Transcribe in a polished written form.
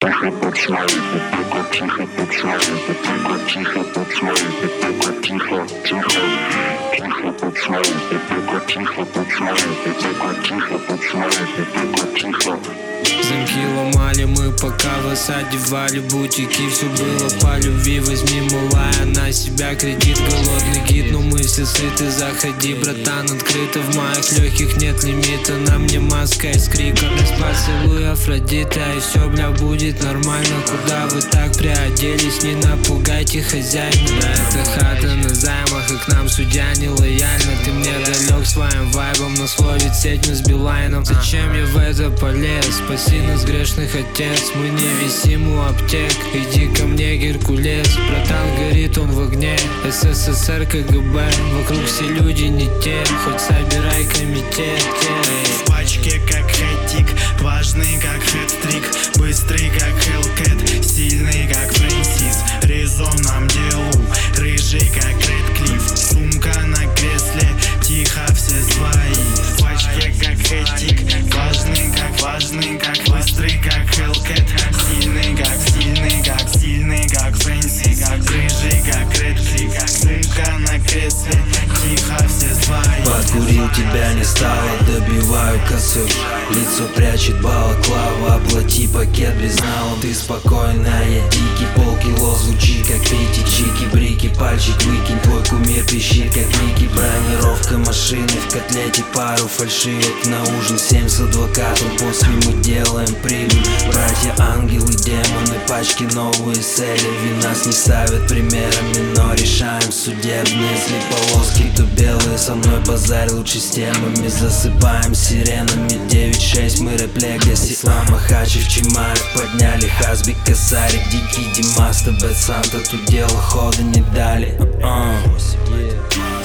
Замки ломали мы, пока вас одевали бутики. Все было по любви, возьми, малая, на себя кредит. Голодный гид, но мы все сыты. Заходи, братан, открыто. В моих легких нет лимита. На мне маска из крика. Поцелуй Афродита, и все, бля, будет нормально. Куда вы так приоделись? Не напугайте хозяина. Да, это хата на займах, и к нам судья не лояльна. Ты мне далек своим вайбом, но словит сеть мы с Билайном. Зачем я в это полез? Спаси нас, грешных, отец. Мы не висим у аптек. Иди ко мне, Геркулес. Братан, горит он в огне. СССР, КГБ. Вокруг все люди не те. Хоть собирай комитет. В пачке как хэтик, важный как хэт-трик, быстрый как Хелкэт, сильный как Фрэнсис, в резонном делу, рыжий как Рэдклифф, сумка на кресле, тихо все свои. В пачке как хэтик, важный как быстрый как Хелкэт, сильный как Фрэнсис, рыжий как Рэдклифф, сумка на кресле, тихо все свои. Подкурил, тебя не стало, добиваю косой. Лицо прячет балаклава, оплати пакет без нала. Ты спокойная, я дикий, полкило звучит как Пити. Чики-брики, пальчик выкинь, твой кумир пищит как Ники. Бронировка машины, в котлете пару фальшивок. На ужин 7 с адвокатом, после мы делаем прибыль. Братья, ангелы, демоны, пачки новые селеви. Нас не ставят примерами, но решаем судебные. Если полоски, то белые, со мной базарь лучше с темами. Засыпаем сиренами, 9-6 мы рэп-легаси. Ислама, Хачев, Чимаев, подняли Хасби, Косарик, Дикий, Димаста, Бэт Санта. Тут дело хода не дали.